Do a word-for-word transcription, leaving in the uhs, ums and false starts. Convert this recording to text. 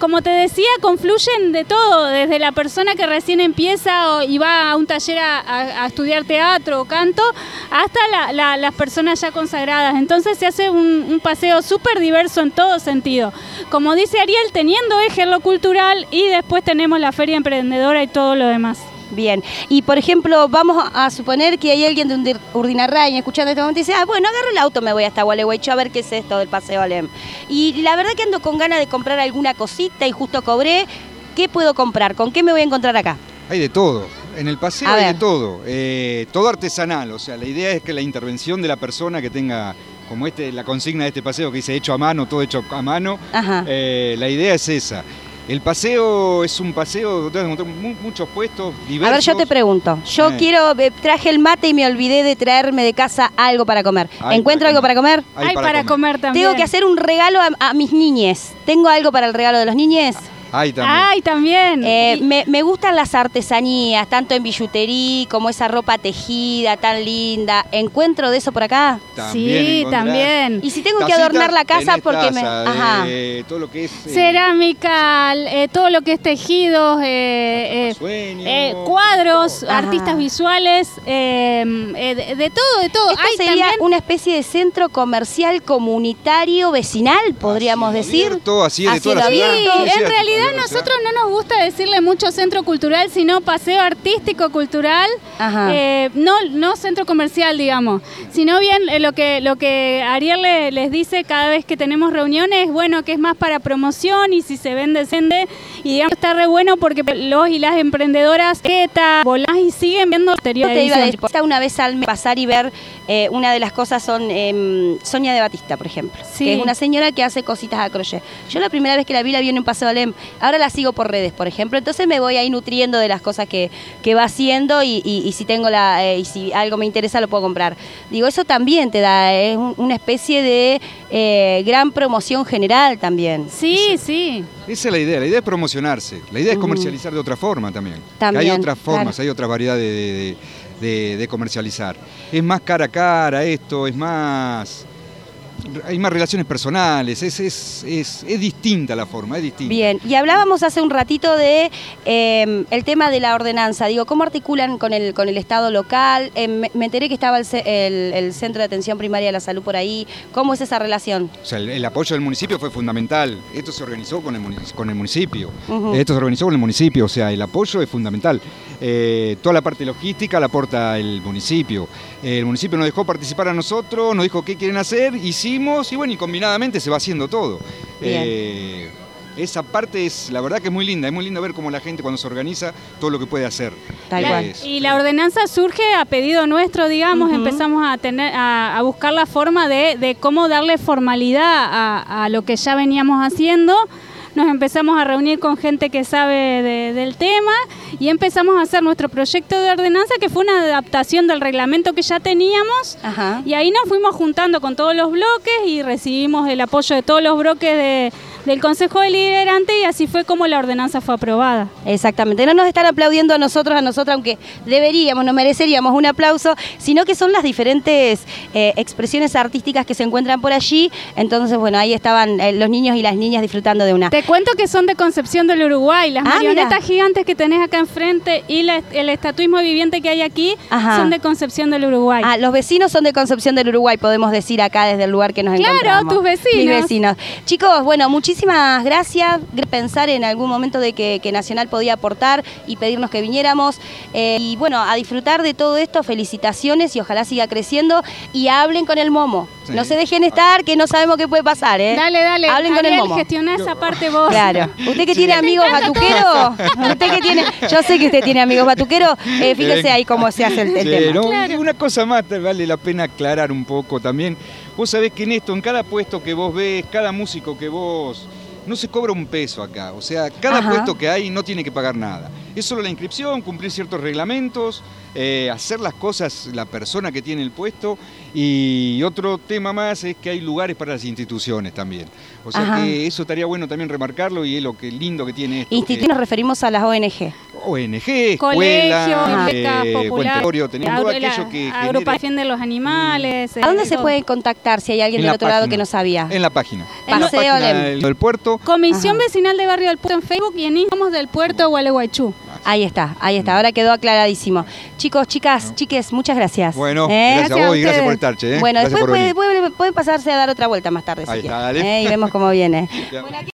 como te decía, confluyen de todo, desde la persona que recién empieza o, y va a un taller a, a, a estudiar teatro o canto, hasta la, la, las personas ya consagradas. Entonces se hace un, un paseo súper diverso en todo sentido. Como dice Ariel, teniendo eje en lo cultural y después tenemos la feria emprendedora y todo lo demás. Bien, y por ejemplo, vamos a suponer que hay alguien de Urdinarrain escuchando este momento y dice, ah, bueno, agarro el auto, me voy hasta Gualeguaychú a ver qué es esto del Paseo Alem. Y la verdad que ando con ganas de comprar alguna cosita y justo cobré. ¿Qué puedo comprar? ¿Con qué me voy a encontrar acá? Hay de todo. En el paseo A hay ver. de todo. Eh, todo artesanal. O sea, la idea es que la intervención de la persona que tenga, como este, la consigna de este paseo que dice hecho a mano, todo hecho a mano, eh, la idea es esa. El paseo es un paseo donde muchos puestos diversos. A ver, yo te pregunto. Yo Eh. quiero, eh, traje el mate y me olvidé de traerme de casa algo para comer. Hay ¿Encuentro para algo para comer? Hay Hay para para, comer. comer. también. Tengo que hacer un regalo a, a mis niñes. ¿Tengo algo para el regalo de los niñes? Hay también. Ay, también. Eh, Y- me, me gustan las artesanías, tanto en billutería como esa ropa tejida tan linda. ¿Encuentro de eso por acá? También sí, encontrás también. Y si tengo que tacitas, adornar la casa tenés porque me... taza, Ajá. eh, todo lo que es... eh, Cerámica, eh, todo lo que es tejidos, eh, eh, sueño, eh, cuadros, todo. Ajá. artistas visuales, eh, eh, de, de todo, de todo. Esto Hay sería también- una especie de centro comercial comunitario vecinal, podríamos A cielo decir. abierto, así es A de toda la cielo ciudad. Sí, abierto. Sí, sí, en a- realidad a- a- nosotros no nos gusta decirle mucho centro cultural, sino paseo artístico cultural, Ajá. eh, no, no centro comercial, digamos, sino bien eh, lo que lo que Ariel le- les dice cada vez que tenemos reuniones, bueno, que es más para promoción y si se vende, se vende, y digamos está re bueno porque los y las emprendedoras queta, volás y siguen viendo exterior. Yo te iba a decir, está una vez al mes pasar y ver, eh, una de las cosas son eh, Sonia de Batista, por ejemplo, Sí. que es una señora que hace cositas a crochet. Yo la primera vez que la vi, la vi en un Paseo Alem, ahora la sigo por redes, por ejemplo, entonces me voy ahí nutriendo de las cosas que, que va haciendo y, y, y si tengo la eh, y si algo me interesa lo puedo comprar. Digo, eso también te da, es un- una especie de eh, gran promoción general también. Sí, sí. Esa es la idea, la idea es promocionarse, la idea es Mm. comercializar de otra forma también. También, Hay otras formas, claro. hay otras variedades de, de- de- de comercializar. Es más cara a cara esto, es más... Hay más relaciones personales, es, es, es, es distinta la forma, es distinta. Bien, y hablábamos hace un ratito de eh, el tema de la ordenanza. Digo, ¿cómo articulan con el con el Estado local? Eh, me, me enteré que estaba el, ce- el- el Centro de Atención Primaria de la Salud por ahí. ¿Cómo es esa relación? O sea, el, el apoyo del municipio fue fundamental. Esto se organizó con el, munic- con el municipio. Ujú. Esto se organizó con el municipio, o sea, el apoyo es fundamental. Eh, toda la parte logística la aporta el municipio. Eh, el municipio nos dejó participar a nosotros, nos dijo qué quieren hacer, hicimos y bueno, y combinadamente se va haciendo todo. Bien. Eh, esa parte es, la verdad que es muy linda, es muy lindo ver cómo la gente cuando se organiza, todo lo que puede hacer. Tal La- cual. Es- y la ordenanza surge a pedido nuestro, digamos, Ujú. empezamos a tener a, a buscar la forma de, de cómo darle formalidad a, a lo que ya veníamos haciendo. Nos empezamos a reunir con gente que sabe de- del tema y empezamos a hacer nuestro proyecto de ordenanza, que fue una adaptación del reglamento que ya teníamos. Ajá. Y ahí nos fuimos juntando con todos los bloques y recibimos el apoyo de todos los bloques de- del Consejo Deliberante y así fue como la ordenanza fue aprobada. Exactamente, no nos están aplaudiendo a nosotros, a nosotras, aunque deberíamos, nos mereceríamos un aplauso, sino que son las diferentes eh, expresiones artísticas que se encuentran por allí. Entonces, bueno, ahí estaban eh, los niños y las niñas disfrutando de una. Te cuento que son de Concepción del Uruguay, las Ah, marionetas mira. gigantes que tenés acá enfrente y la- el estatuismo viviente que hay aquí Ajá. son de Concepción del Uruguay. Ah, los vecinos son de Concepción del Uruguay, podemos decir acá desde el lugar que nos Claro, encontramos. tus vecinos. Mis vecinos. Chicos, bueno, muchísimas gracias. Pensar en algún momento de que, que Nacional podía aportar y pedirnos que viniéramos. Eh, y bueno, a disfrutar de todo esto, felicitaciones y ojalá siga creciendo. Y hablen con el Momo. Sí. No se dejen estar, que no sabemos qué puede pasar, ¿eh? Dale, dale, Hablen con el Ariel, Momo. gestioná esa parte vos. Claro. Usted que Sí. tiene amigos batuqueros, usted que tiene, yo sé que usted tiene amigos batuqueros, eh, fíjese ahí cómo se hace el, el Sí, tema. no, Claro. y una cosa más te vale la pena aclarar un poco también. Vos sabés que en esto, en cada puesto que vos ves, cada músico que vos... No se cobra un peso acá, o sea, cada Ajá. puesto que hay no tiene que pagar nada. Es solo la inscripción, cumplir ciertos reglamentos, eh, hacer las cosas la persona que tiene el puesto y otro tema más es que hay lugares para las instituciones también. O sea Ajá. que eso estaría bueno también remarcarlo y es lo que lindo que tiene esto. Instituto que- nos referimos a las O N G. O N G, colegios, escuela, becas eh, populares, tenemos todo aquello que agrupación de los animales. ¿A dónde se pueden contactar si hay alguien del otro lado que no sabía? En la página. En la página del, del puerto. Comisión Ajá. Vecinal de Barrio del Puerto en Facebook y en Instagram del Puerto Gualeguaychú. Ahí está, ahí está, ahora quedó aclaradísimo. Chicos, chicas, no. chiques, muchas gracias. Bueno, ¿Eh? gracias a vos y gracias por estar, che. ¿eh? Bueno, gracias después puede, puede, puede pasarse a dar otra vuelta más tarde. Ahí si está, dale. ¿Eh? Y vemos cómo viene.